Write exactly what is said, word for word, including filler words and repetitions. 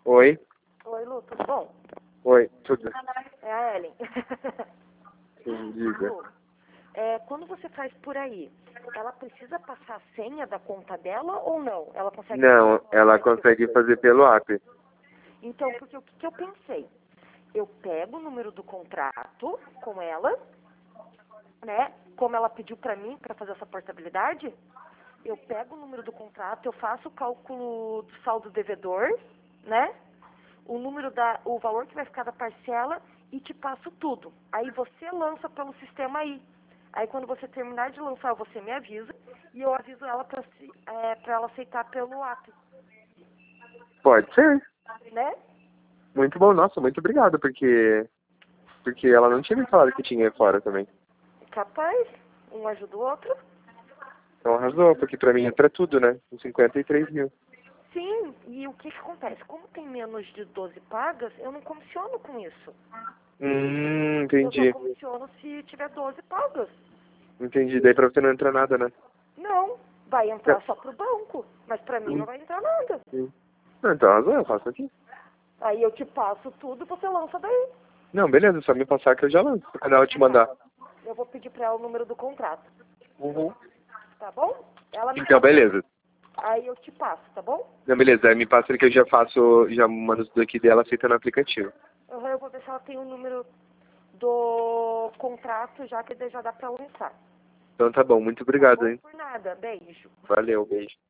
Oi? Oi, Lu, tudo bom? Oi, tudo. É a Ellen. Sim, diga. Lu, é, quando você faz por aí, ela precisa passar a senha da conta dela ou não? Ela consegue Não, fazer ela consegue fazer pelo app. Então, porque o que, que eu pensei? Eu pego o número do contrato com ela, né? Como ela pediu pra mim pra fazer essa portabilidade, eu pego o número do contrato, eu faço o cálculo do saldo devedor, né? O número da, o valor que vai ficar da parcela e te passo tudo. Aí você lança pelo sistema aí. Aí quando você terminar de lançar, você me avisa e eu aviso ela pra, se- é, pra ela aceitar pelo app, Pode ser. né? Muito bom, nossa, muito obrigado, porque porque ela não tinha me falado que tinha fora também. Capaz, um ajuda o outro. Então arrasou, porque pra mim entra tudo, né? Com cinquenta e três mil. Sim, e o que que acontece? Como tem menos de doze pagas, eu não comissiono com isso. Hum, Eu só entendi. comissiono se tiver doze pagas. Entendi. Daí pra você não entra nada, né? Não, vai entrar só pro banco, mas pra mim Hum, não vai entrar nada. hum. Não, então arrasou, eu faço aqui. Aí eu te passo tudo e você lança daí. Não, beleza, só me passar que eu já lanço. Quando ela te mandar. Eu vou pedir pra ela o número do contrato, Uhum. tá bom? Ela me Então, passa. beleza. Aí eu te passo, tá bom? Não, beleza, aí me passa que eu já faço, já mando tudo aqui dela aceita no aplicativo. Eu eu vou ver se ela tem o número do contrato, já que daí já dá pra lançar. Então tá bom, muito Tá obrigado, bom? hein? Por nada, beijo. Valeu, beijo.